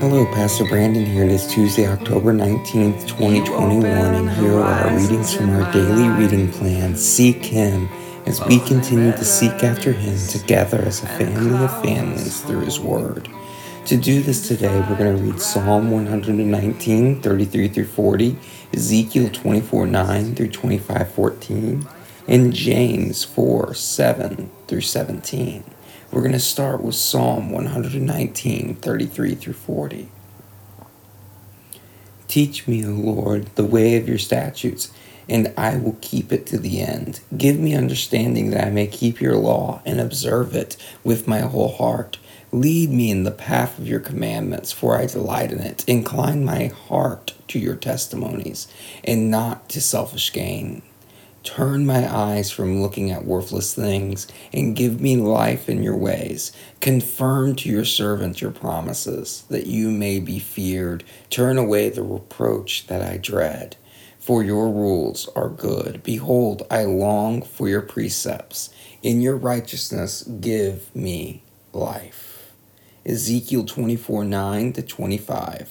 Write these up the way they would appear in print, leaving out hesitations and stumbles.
Hello, Pastor Brandon here. It is Tuesday, October 19th, 2021, and here are our readings from our daily reading plan, Seek Him, as we continue to seek after Him together as a family of families through His Word. To do this today, we're going to read Psalm 119, 33 through 40, Ezekiel 24, 9 through 25, 14, and James 4, 7 through 17. We're going to start with Psalm 119, 33 through 40. Teach me, O Lord, the way of your statutes, and I will keep it to the end. Give me understanding that I may keep your law and observe it with my whole heart. Lead me in the path of your commandments, for I delight in it. Incline my heart to your testimonies, and not to selfish gain. Turn my eyes from looking at worthless things, and give me life in your ways. Confirm to your servant your promises, that you may be feared. Turn away the reproach that I dread. For your rules are good. Behold, I long for your precepts. In your righteousness give me life. Ezekiel 24, 9 to 25,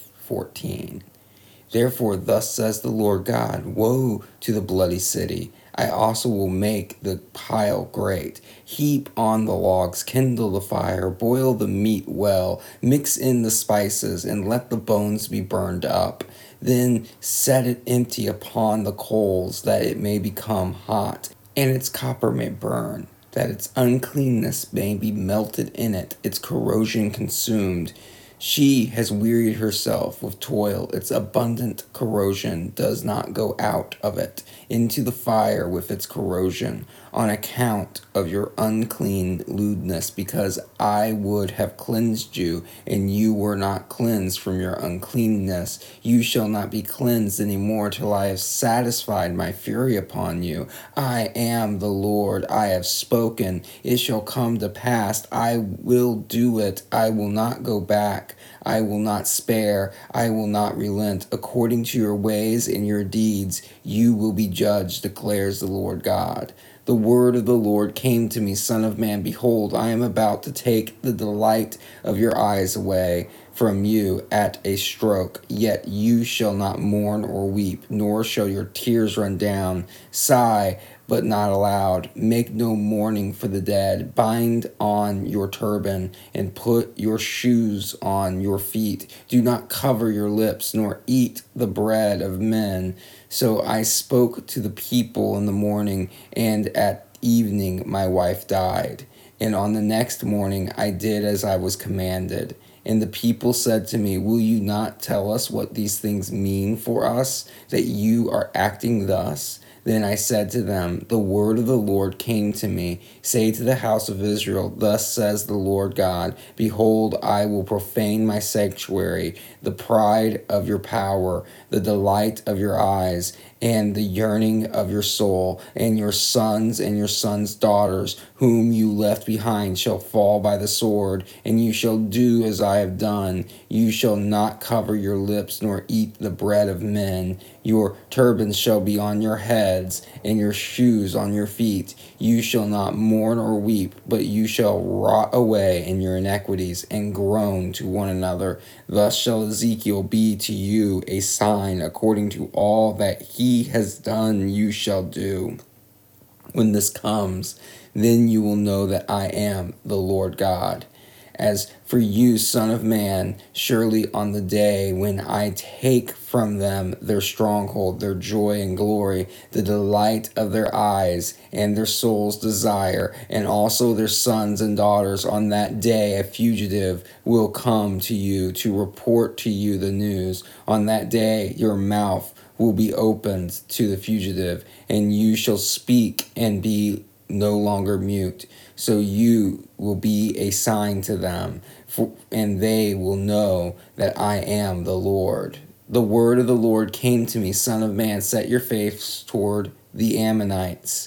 14. Therefore, thus says the Lord God, woe to the bloody city. I also will make the pile great. Heap on the logs, kindle the fire, boil the meat well, mix in the spices, and let the bones be burned up. Then set it empty upon the coals, that it may become hot, and its copper may burn, that its uncleanness may be melted in it, its corrosion consumed. She has wearied herself with toil. Its abundant corrosion does not go out of it into the fire with its corrosion, on account of your unclean lewdness, because I would have cleansed you, and you were not cleansed from your uncleanness. You shall not be cleansed any more till I have satisfied my fury upon you. I am the Lord, I have spoken. It shall come to pass. I will do it. I will not go back. I will not spare, I will not relent. According to your ways and your deeds, you will be judged, declares the Lord God. The word of the Lord came to me, Son of man, behold, I am about to take the delight of your eyes away from you at a stroke. Yet you shall not mourn or weep, nor shall your tears run down. Sigh, but not aloud. Make no mourning for the dead. Bind on your turban and put your shoes on your feet. Do not cover your lips, nor eat the bread of men. So I spoke to the people in the morning, and at evening my wife died. And on the next morning I did as I was commanded. And the people said to me, will you not tell us what these things mean for us, that you are acting thus? Then I said to them, the word of the Lord came to me. Say to the house of Israel, thus says the Lord God, behold, I will profane my sanctuary, the pride of your power, the delight of your eyes, and the yearning of your soul, and your sons' daughters, whom you left behind, shall fall by the sword, and you shall do as I have done. You shall not cover your lips, nor eat the bread of men. Your turbans shall be on your heads, and your shoes on your feet. You shall not mourn or weep, but you shall rot away in your iniquities, and groan to one another. Thus shall Ezekiel be to you a sign. According to all that he has done, you shall do. When this comes, then you will know that I am the Lord God. As for you, Son of man, surely on the day when I take from them their stronghold, their joy and glory, the delight of their eyes and their soul's desire, and also their sons and daughters, on that day a fugitive will come to you to report to you the news. On that day your mouth will be opened to the fugitive, and you shall speak and be no longer mute. So you will be a sign to them, and they will know that I am the Lord. The word of the Lord came to me, Son of man, set your face toward the Ammonites,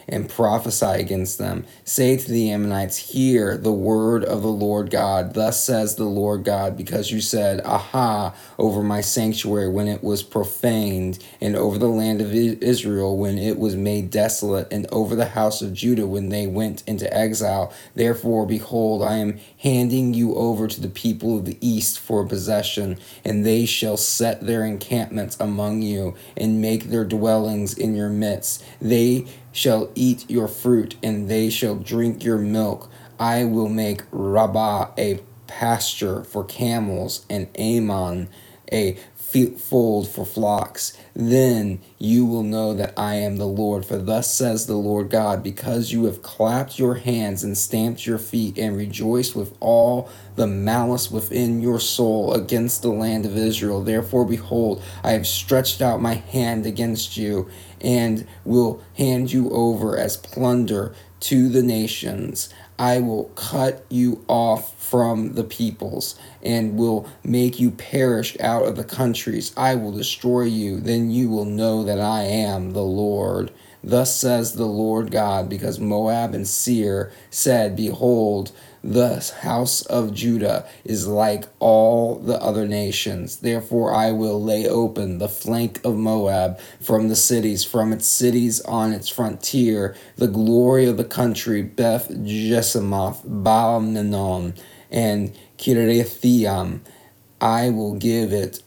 and prophesy against them. Say to the Ammonites, hear the word of the Lord God. Thus says the Lord God, because you said, aha, over my sanctuary when it was profaned, and over the land of Israel when it was made desolate, and over the house of Judah when they went into exile. Therefore, behold, I am handing you over to the people of the east for possession, and they shall set their encampments among you, and make their dwellings in your midst. They shall eat your fruit, and they shall drink your milk. I will make Rabbah a pasture for camels, and Ammon a fold for flocks. Then you will know that I am the Lord. For thus says the Lord God, because you have clapped your hands and stamped your feet and rejoiced with all the malice within your soul against the land of Israel. Therefore, behold, I have stretched out my hand against you and will hand you over as plunder to the nations. I will cut you off from the peoples and will make you perish out of the countries. I will destroy you. Then you will know that I am the Lord. Thus says the Lord God, because Moab and Seir said, behold, the house of Judah is like all the other nations. Therefore I will lay open the flank of Moab from its cities on its frontier, the glory of the country, Beth Jesimoth, Baal Menon, and Kirithaim. I will give it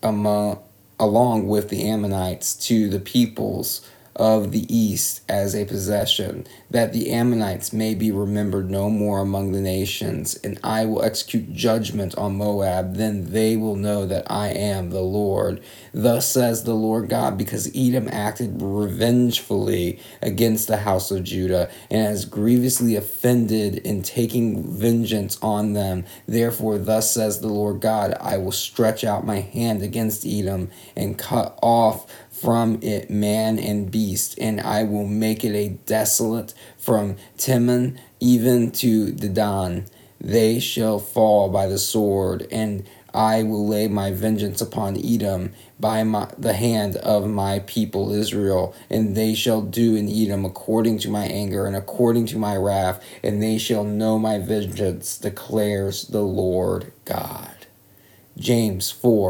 along with the Ammonites to the peoples of the east as a possession, that the Ammonites may be remembered no more among the nations, and I will execute judgment on Moab. Then they will know that I am the Lord. Thus says the Lord God, because Edom acted revengefully against the house of Judah, and has grievously offended in taking vengeance on them. Therefore, thus says the Lord God, I will stretch out my hand against Edom, and cut off from it man and beast, and I will make it a desolate from Teman even to Dedan. They shall fall by the sword, and I will lay my vengeance upon Edom by the hand of my people Israel, and they shall do in Edom according to my anger and according to my wrath, and they shall know my vengeance, declares the Lord God. James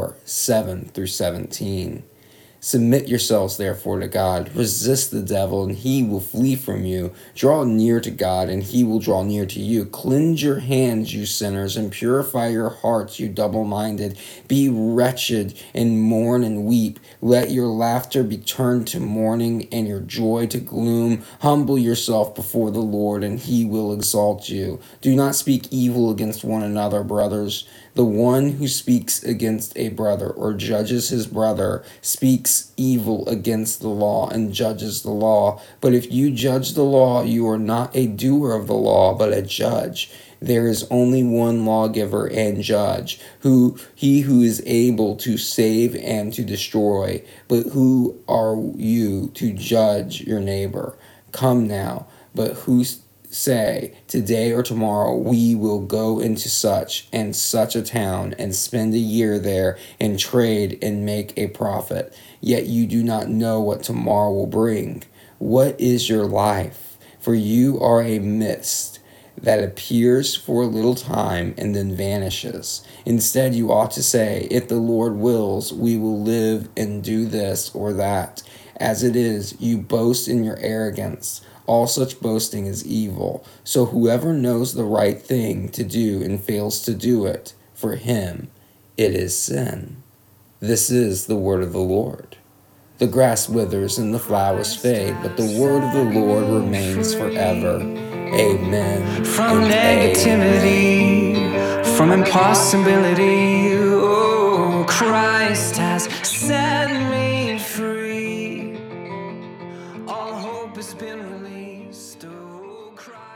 4:7-17. Submit yourselves, therefore, to God. Resist the devil, and he will flee from you. Draw near to God, and he will draw near to you. Cleanse your hands, you sinners, and purify your hearts, you double-minded. Be wretched, and mourn and weep. Let your laughter be turned to mourning, and your joy to gloom. Humble yourself before the Lord, and he will exalt you. Do not speak evil against one another, brothers. The one who speaks against a brother or judges his brother speaks evil against the law and judges the law. But if you judge the law, you are not a doer of the law, but a judge. There is only one lawgiver and judge, he who is able to save and to destroy. But who are you to judge your neighbor? Come now, but who say, today or tomorrow we will go into such and such a town and spend a year there and trade and make a profit. Yet you do not know what tomorrow will bring. What is your life? For you are a mist that appears for a little time and then vanishes. Instead, you ought to say, if the Lord wills, we will live and do this or that. As it is, you boast in your arrogance. All such boasting is evil. So whoever knows the right thing to do and fails to do it, for him it is sin. This is the word of the Lord. The grass withers and the flowers fade, but the word of the Lord remains forever. Amen. From negativity, from impossibility, oh, Christ has set me free. All hope has been released. Oh, Christ.